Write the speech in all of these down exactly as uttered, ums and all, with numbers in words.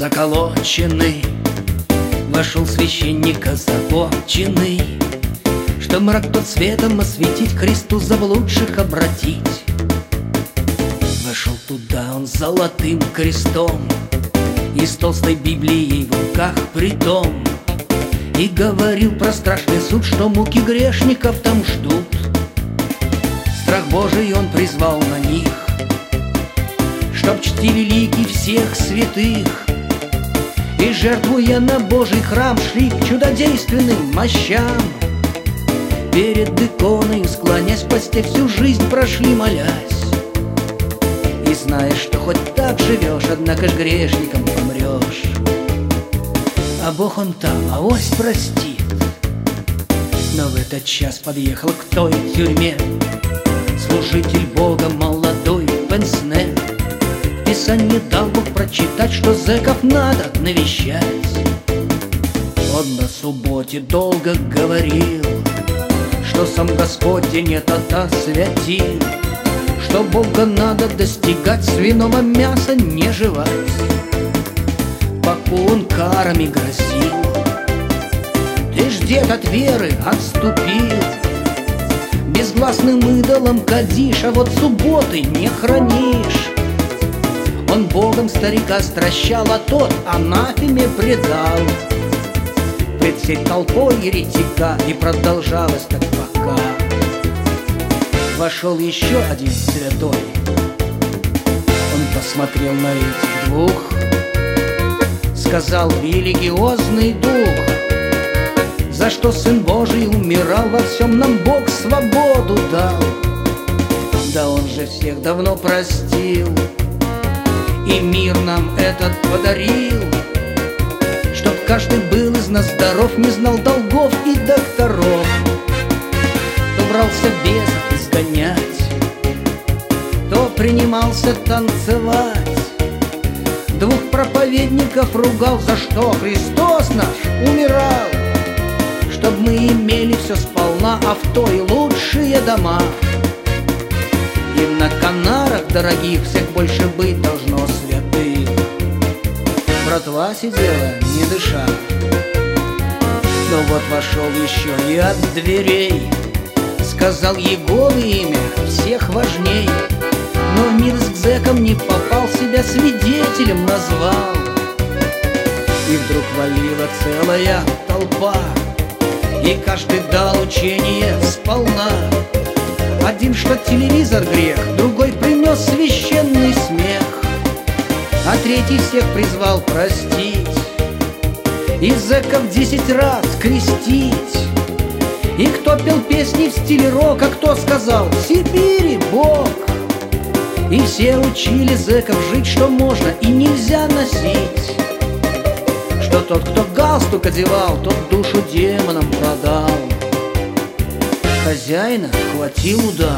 заколоченный, вошел священник озабоченный, что мрак тот светом осветить, кресту заблудших обратить. Вошел туда он с золотым крестом и с толстой Библией в руках притом, и говорил про страшный суд, что муки грешников там ждут. Страх Божий он призвал на них, чтоб чтили лики всех святых, и, жертвуя на Божий храм, шли к чудодейственным мощам. Перед иконой, склонясь в посте, всю жизнь прошли, молясь, и знаешь, что хоть так живешь, однако ж грешником помрешь. А Бог он там, авось простит. Но в этот час подъехал к той тюрьме служитель Бога молодой пенсне. В Писании дал Бог прочитать, что зэков надо навещать. Он на субботе долго говорил, что сам Господь день этот освятил, что Бога надо достигать, свиного мяса не жевать. Поку он карами грозил, ты ж, дед, от веры отступил, безгласным идолом кадишь, а вот субботы не хранишь. Он Богом старика стращал, а тот анафеме предал пред всей толпой еретика, и продолжалось так пока. Вошел еще один святой, он посмотрел на этих двух, сказал: религиозный дух, за что Сын Божий умирал, во всем нам Бог свободу дал. Да он же всех давно простил и мир нам этот подарил, чтоб каждый был из нас здоров, не знал долгов и докторов. То брался бесов изгонять, то принимался танцевать, двух проповедников ругал, за что Христос наш умирал, чтоб мы имели все сполна, авто и лучшие дома. И на Канарах дорогих всех больше быть должно святых. Братва сидела, не дыша, но вот вошел еще и от дверей, сказал Егове имя всех важней, но в милость к зэкам не попал, себя свидетелем назвал. И вдруг валила целая толпа, и каждый дал учение сполна. Один, что телевизор грех, другой принес священный смех, а третий всех призвал простить и зэков десять раз крестить. И кто пел песни в стиле рок, а кто сказал: в Сибири Бог. И все учили зэков жить, что можно и нельзя носить, что тот, кто галстук одевал, тот душу демонам продал. Хозяина хватил удар,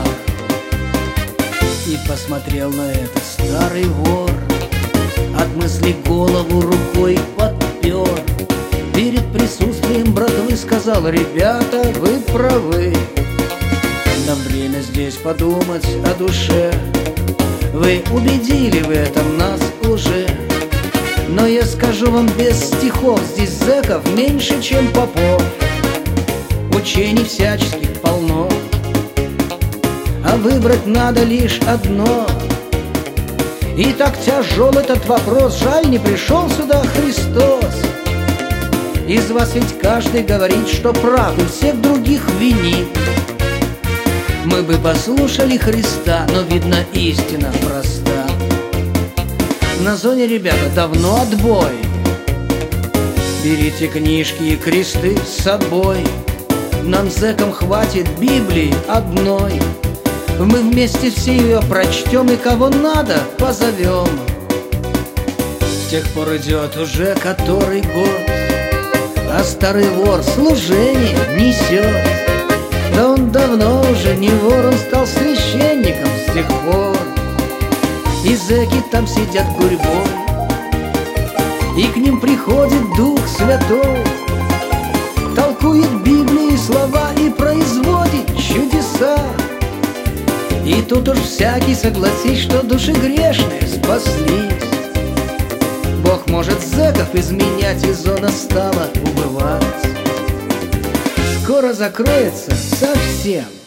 и посмотрел на это старый вор, от мысли голову рукой подпер. Перед присутствием братвы сказал: ребята, вы правы, нам время здесь подумать о душе. Вы убедили в этом нас уже, но я скажу вам без стихов, здесь зэков меньше, чем попов. Учений всяческих полно, а выбрать надо лишь одно. И так тяжел этот вопрос, жаль, не пришел сюда Христос. Из вас ведь каждый говорит, что прав, и всех других винит. Мы бы послушали Христа, но, видно, истина проста. На зоне, ребята, давно отбой. Берите книжки и кресты с собой, нам, зэкам, хватит Библии одной. Мы вместе все ее прочтем и кого надо позовем. С тех пор идет уже который год, а старый вор служение несет. Да он давно уже не вор, он стал священником с тех пор. И зэки там сидят гурьбой, и к ним приходит Дух Святой, толкует Библии слова и производит чудеса. И тут уж всякий согласись, что души грешные спаслись. Бог может за став изменять, и зона стала убывать. Скоро закроется совсем.